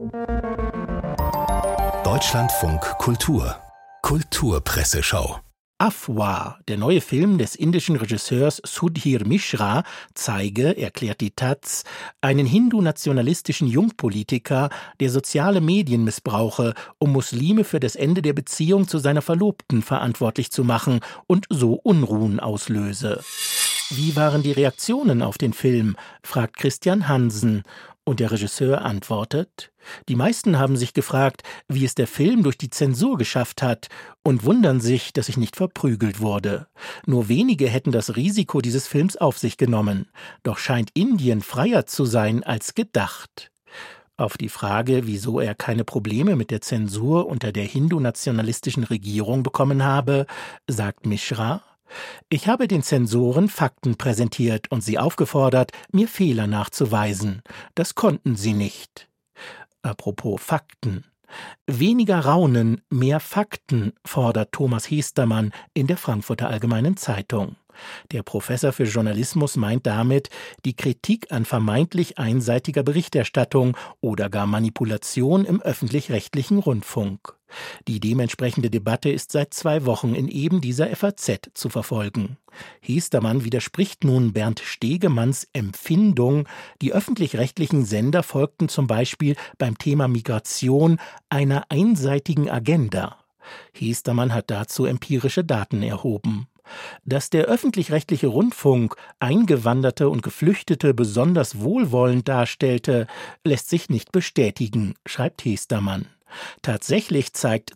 Deutschlandfunk Kultur Kulturpresseschau. Afwaar, der neue Film des indischen Regisseurs Sudhir Mishra, zeige, erklärt die taz, einen hindu-nationalistischen Jungpolitiker, der soziale Medien missbrauche, um Muslime für das Ende der Beziehung zu seiner Verlobten verantwortlich zu machen und so Unruhen auslöse. Wie waren die Reaktionen auf den Film, fragt Christian Hansen. Und der Regisseur antwortet: Die meisten haben sich gefragt, wie es der Film durch die Zensur geschafft hat und wundern sich, dass ich nicht verprügelt wurde. Nur wenige hätten das Risiko dieses Films auf sich genommen. Doch scheint Indien freier zu sein als gedacht. Auf die Frage, wieso er keine Probleme mit der Zensur unter der hindu-nationalistischen Regierung bekommen habe, sagt Mishra: Ich habe den Zensoren Fakten präsentiert und sie aufgefordert, mir Fehler nachzuweisen. Das konnten sie nicht. Apropos Fakten. Weniger Raunen, mehr Fakten, fordert Thomas Hestermann in der Frankfurter Allgemeinen Zeitung. Der Professor für Journalismus meint damit die Kritik an vermeintlich einseitiger Berichterstattung oder gar Manipulation im öffentlich-rechtlichen Rundfunk. Die dementsprechende Debatte ist seit 2 Wochen in eben dieser FAZ zu verfolgen. Hestermann widerspricht nun Bernd Stegemanns Empfindung, die öffentlich-rechtlichen Sender folgten zum Beispiel beim Thema Migration einer einseitigen Agenda. Hestermann hat dazu empirische Daten erhoben. Dass der öffentlich-rechtliche Rundfunk Eingewanderte und Geflüchtete besonders wohlwollend darstellte, lässt sich nicht bestätigen, schreibt Hestermann. Tatsächlich zeigt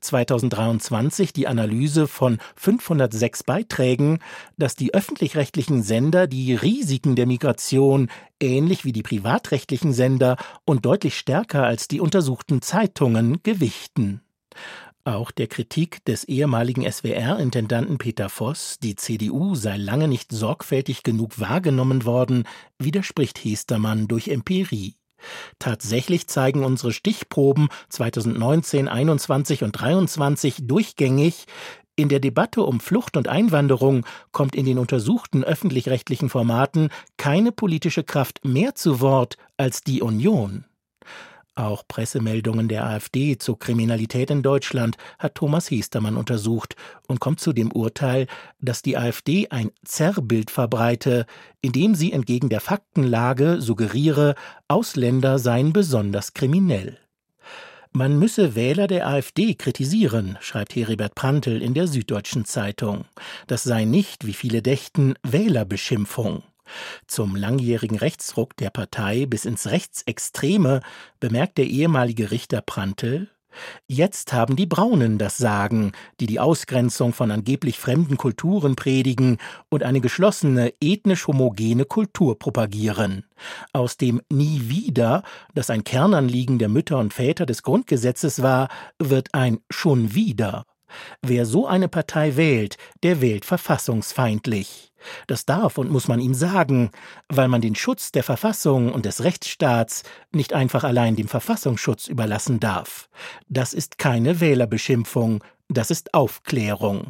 2023 die Analyse von 506 Beiträgen, dass die öffentlich-rechtlichen Sender die Risiken der Migration ähnlich wie die privatrechtlichen Sender und deutlich stärker als die untersuchten Zeitungen gewichten. Auch der Kritik des ehemaligen SWR-Intendanten Peter Voss, die CDU sei lange nicht sorgfältig genug wahrgenommen worden, widerspricht Hestermann durch Empirie. Tatsächlich zeigen unsere Stichproben 2019, 21 und 23 durchgängig: In der Debatte um Flucht und Einwanderung kommt in den untersuchten öffentlich-rechtlichen Formaten keine politische Kraft mehr zu Wort als die Union. Auch Pressemeldungen der AfD zur Kriminalität in Deutschland hat Thomas Hestermann untersucht und kommt zu dem Urteil, dass die AfD ein Zerrbild verbreite, indem sie entgegen der Faktenlage suggeriere, Ausländer seien besonders kriminell. Man müsse Wähler der AfD kritisieren, schreibt Heribert Prantl in der Süddeutschen Zeitung. Das sei nicht, wie viele dächten, Wählerbeschimpfung. Zum langjährigen Rechtsruck der Partei bis ins Rechtsextreme bemerkt der ehemalige Richter Prantl: Jetzt haben die Braunen das Sagen, die die Ausgrenzung von angeblich fremden Kulturen predigen und eine geschlossene, ethnisch homogene Kultur propagieren. Aus dem Nie wieder, das ein Kernanliegen der Mütter und Väter des Grundgesetzes war, wird ein Schon wieder. Wer so eine Partei wählt, der wählt verfassungsfeindlich. Das darf und muss man ihm sagen, weil man den Schutz der Verfassung und des Rechtsstaats nicht einfach allein dem Verfassungsschutz überlassen darf. Das ist keine Wählerbeschimpfung, das ist Aufklärung.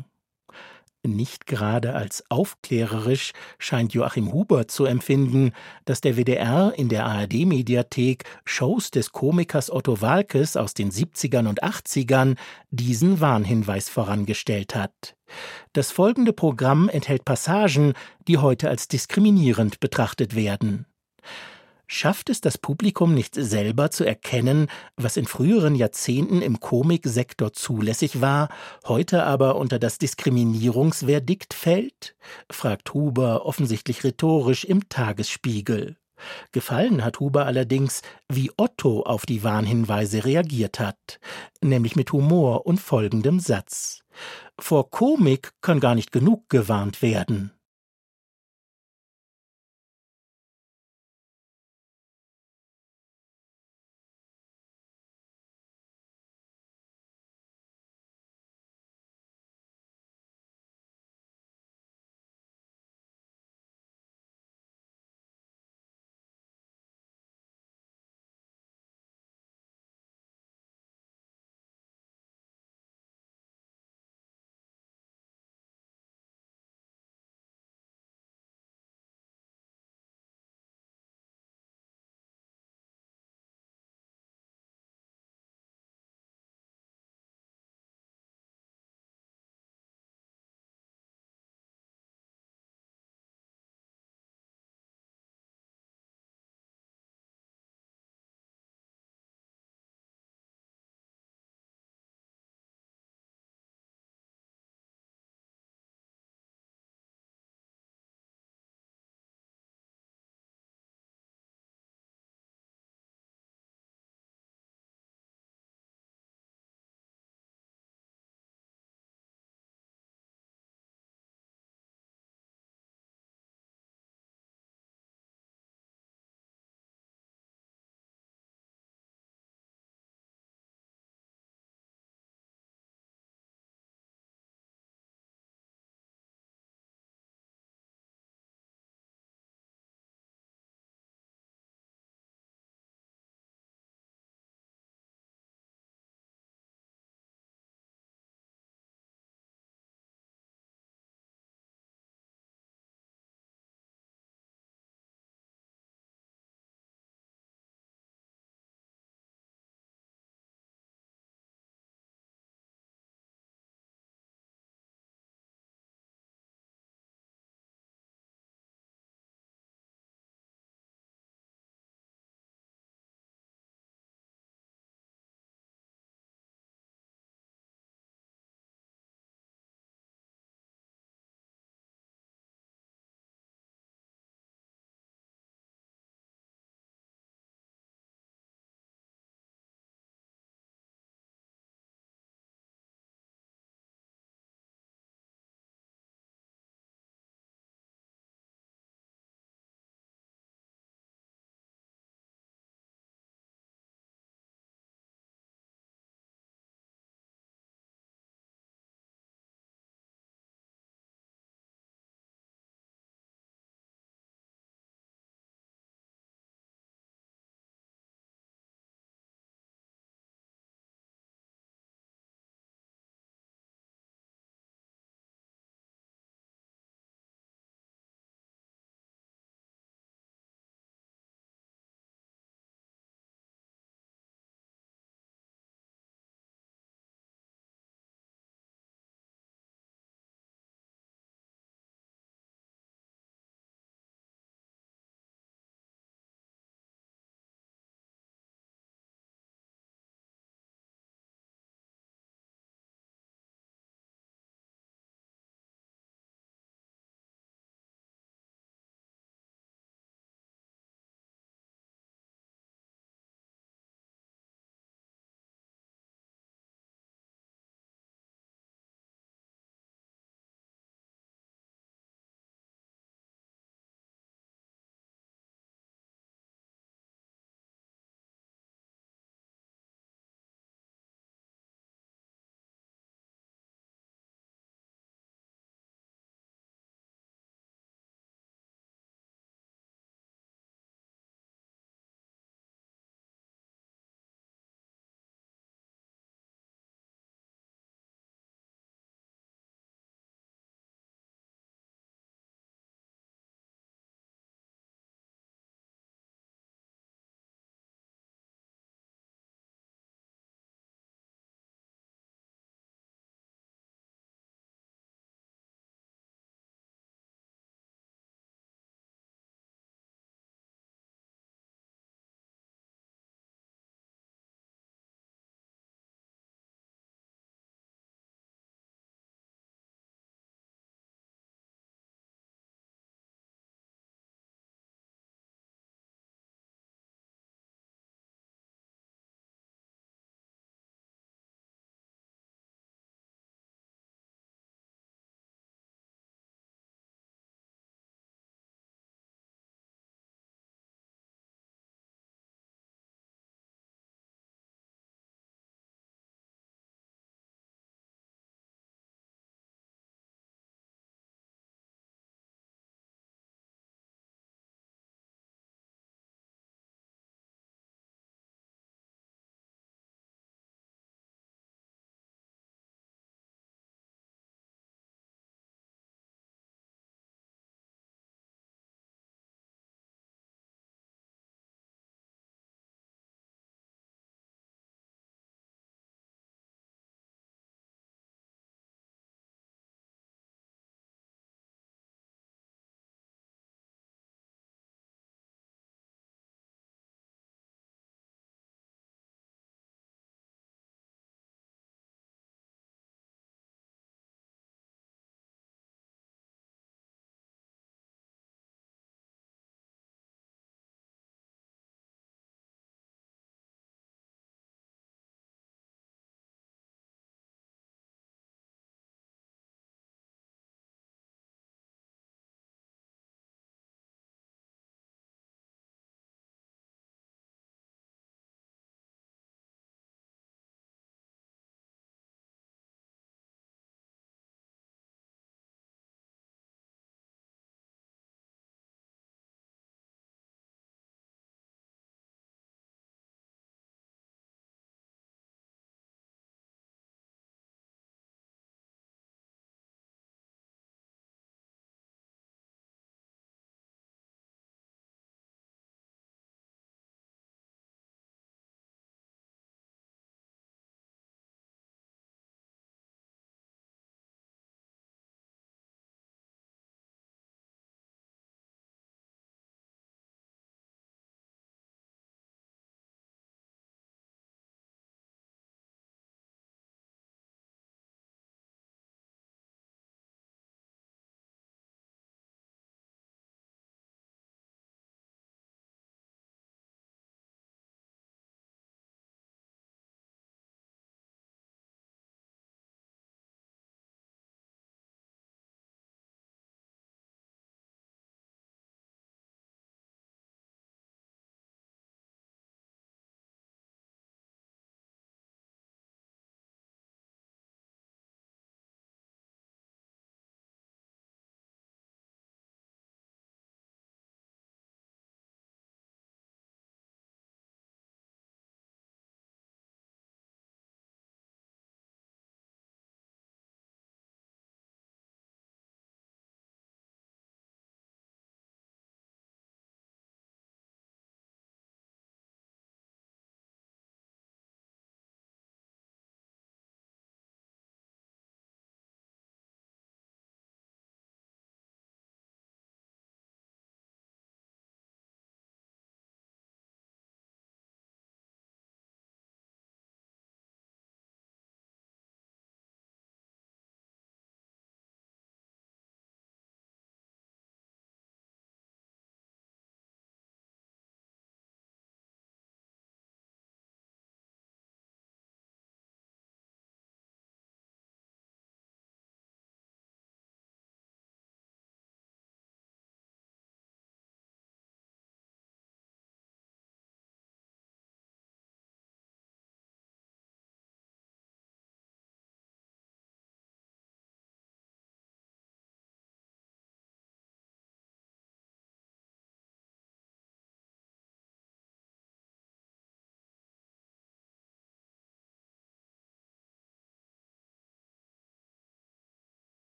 Nicht gerade als aufklärerisch scheint Joachim Huber zu empfinden, dass der WDR in der ARD-Mediathek Shows des Komikers Otto Waalkes aus den 70ern und 80ern diesen Warnhinweis vorangestellt hat. Das folgende Programm enthält Passagen, die heute als diskriminierend betrachtet werden. Schafft es das Publikum nicht selber zu erkennen, was in früheren Jahrzehnten im Komiksektor zulässig war, heute aber unter das Diskriminierungsverdikt fällt? Fragt Huber offensichtlich rhetorisch im Tagesspiegel. Gefallen hat Huber allerdings, wie Otto auf die Warnhinweise reagiert hat, nämlich mit Humor und folgendem Satz: Vor Komik kann gar nicht genug gewarnt werden.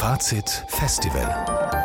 Fazit Festival.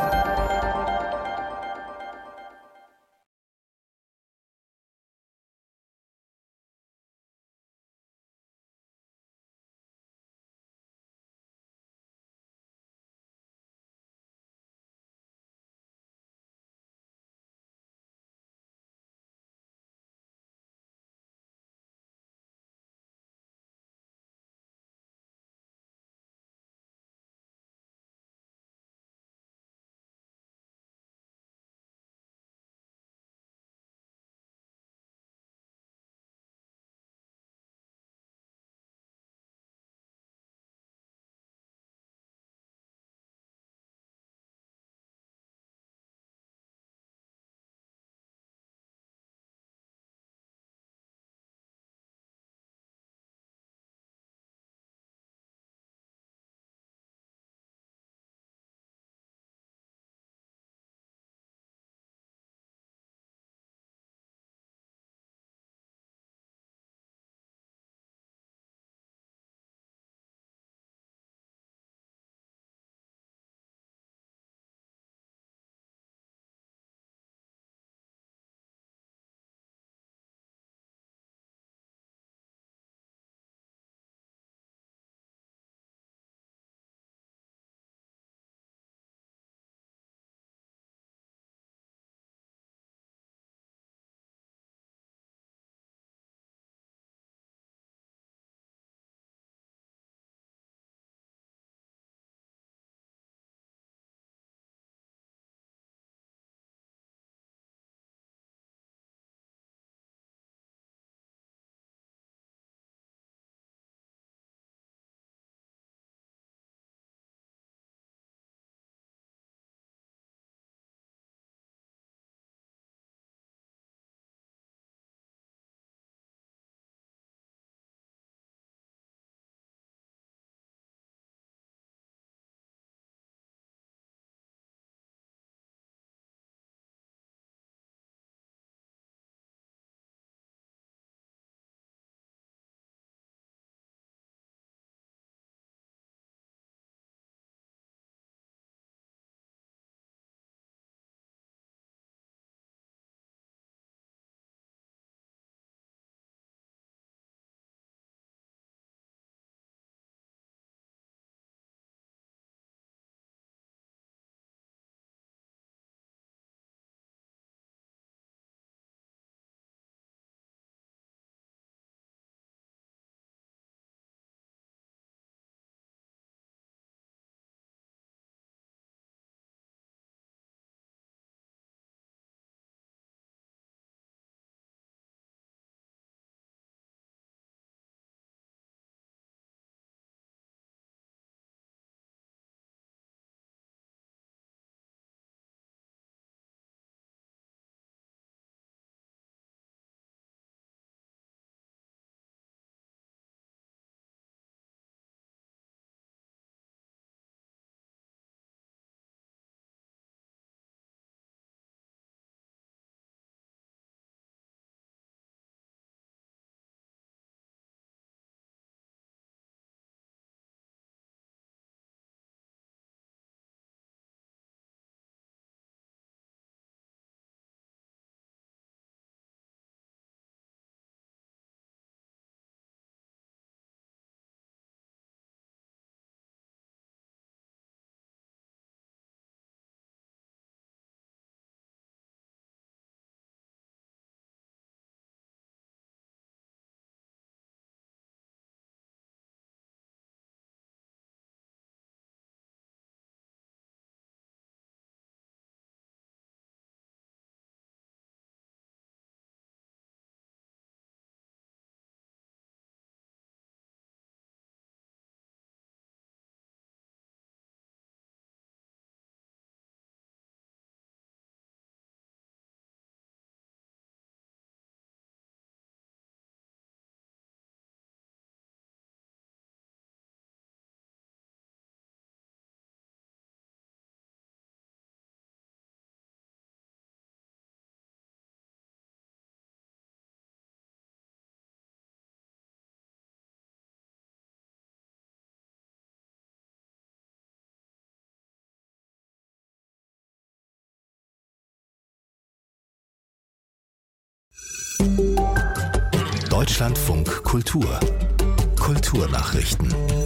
Deutschlandfunk Kultur Kulturnachrichten